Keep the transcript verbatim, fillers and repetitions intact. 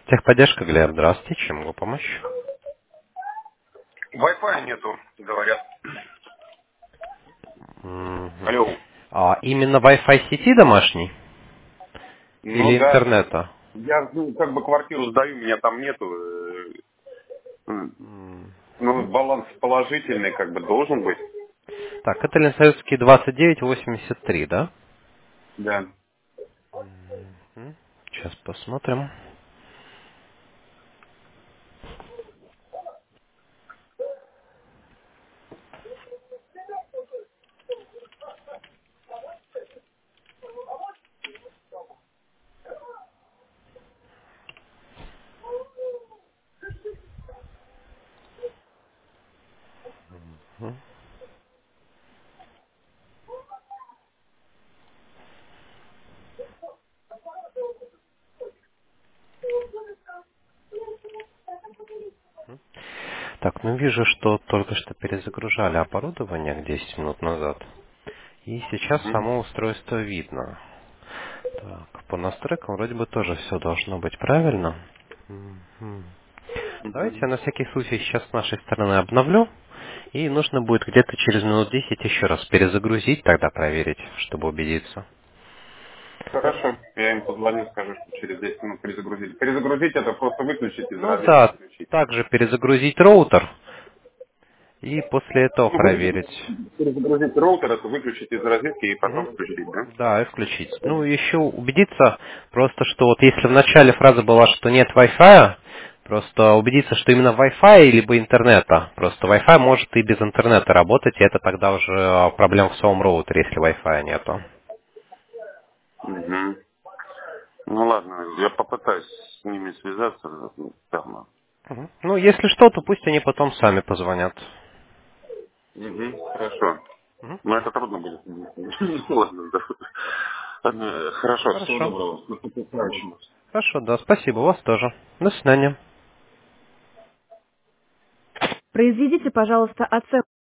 Техподдержка, Глеб, здравствуйте, чем могу помочь? Wi-Fi нету, говорят. Мгм. Алло. А, именно Wi-Fi сети домашней Ну или да. интернета? Я ну, как бы квартиру сдаю, меня там нету. э, м. М. Ну, баланс положительный, как бы должен быть. Так, это Ленсоветский двадцать девять восемьдесят три, да? Да. Мгм. Сейчас посмотрим. Мгм. Так, ну вижу, что только что перезагружали оборудование десять минут назад. И сейчас Мгм. само устройство видно. Так, по настройкам вроде бы тоже все должно быть правильно. Мгм. Давайте я Мгм. на всякий случай сейчас с нашей стороны обновлю. И нужно будет где-то через минут десять еще раз перезагрузить, тогда проверить, чтобы убедиться. Хорошо. Я им позвоню, скажу, что через десять минут перезагрузить. Перезагрузить это просто выключить из Ну розетки да, включить. также перезагрузить роутер и после этого Ну, вы- проверить. перезагрузить роутер, это выключить из розетки и потом Мгм. включить, да? Да, и включить. Ну, еще убедиться, просто что вот если в начале фраза была, что нет Wi-Fi, просто убедиться, что именно Wi-Fi либо интернета. Просто Wi-Fi может и без интернета работать, и это тогда уже а, проблема в самом роутере, если Wi-Fi нету. Угу. Ну ладно, я попытаюсь с ними связаться. ну, Там. Мгм. Ну, если что, то пусть они потом сами позвонят. Угу, хорошо. Мгм. Но это трудно будет. Ну, ладно, да. Ладно, хорошо, всего Хорошо. доброго. С наступающим. Хорошо, да, спасибо, у вас тоже. До свидания. Произведите, пожалуйста, оценку.